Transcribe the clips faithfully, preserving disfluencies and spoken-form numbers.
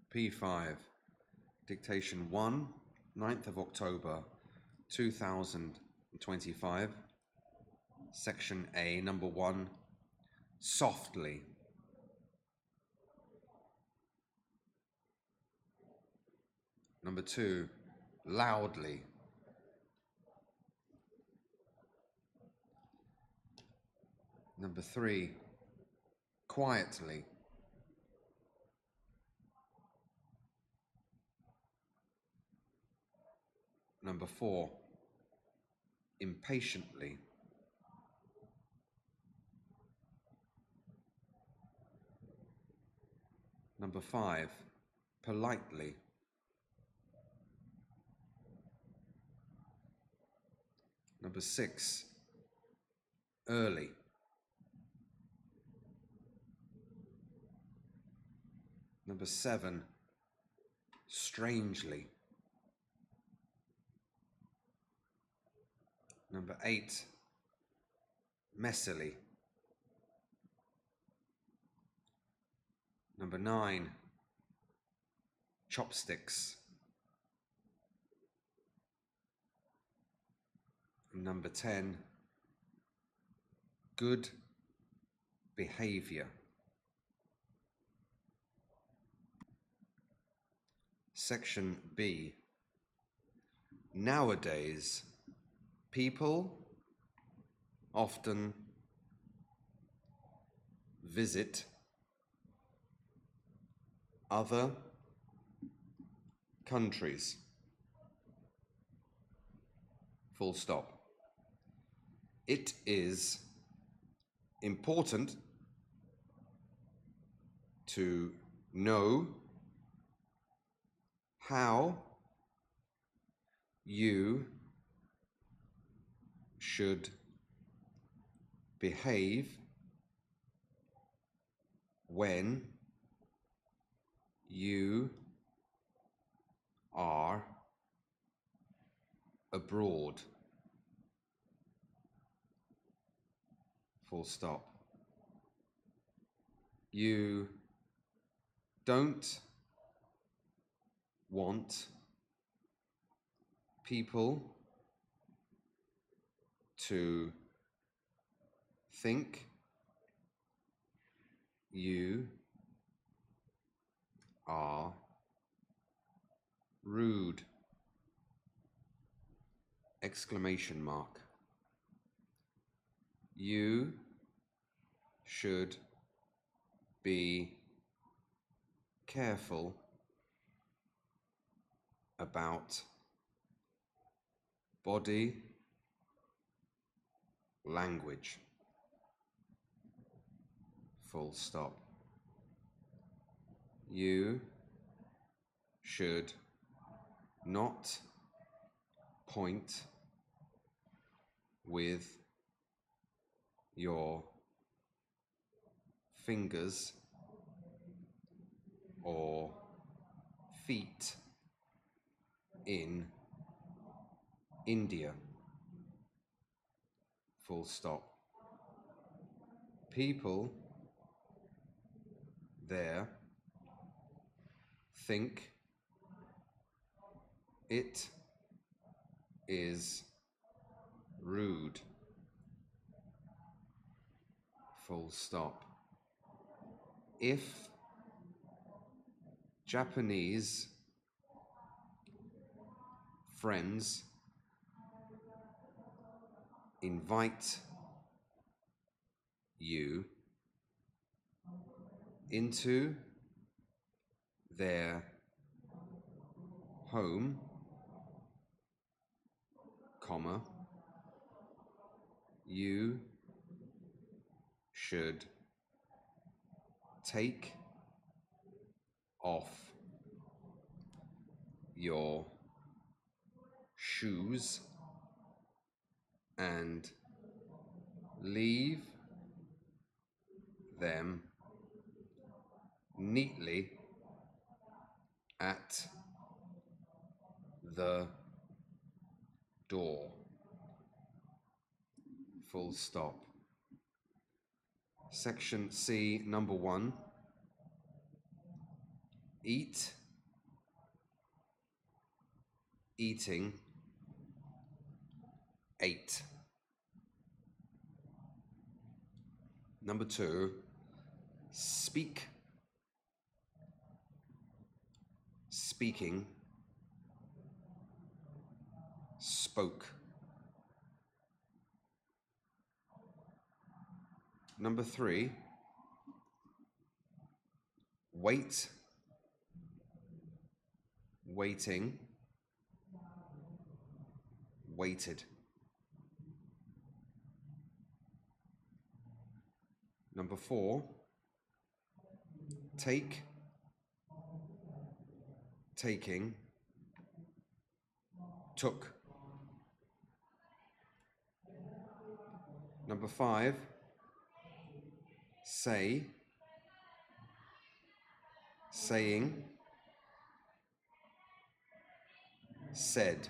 P five, dictation one, ninth of October, two thousand twenty-five, section A, number one, softly. Number two, loudly. Number three, quietly. Number four, impatiently. Number five, politely. Number six, early. Number seven, strangely. Number eight, messily. Number nine, chopsticks. And number ten, good behavior. Section B. Nowadays, people often visit other countries. Full stop. It is important to know how you should behave when you are abroad. Full stop. You don't want people to think you are rude. Exclamation mark. You should be careful about body language. Full stop. You should not point with your fingers or feet in India. Full stop. People there think it is rude. Full stop. If Japanese friends invite you into their home, comma, you should take off your shoes and leave them neatly at the door. Full stop. Section C, number one. Eat eating, ate. Number two, speak, speaking, spoke. Number three, wait, waiting, waited. Number four, take, taking, took. Number five, say, saying, said.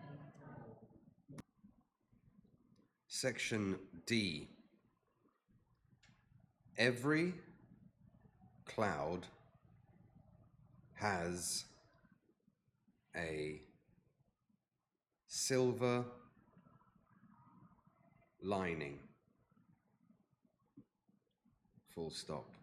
Section D. Every cloud has a silver lining. Full stop.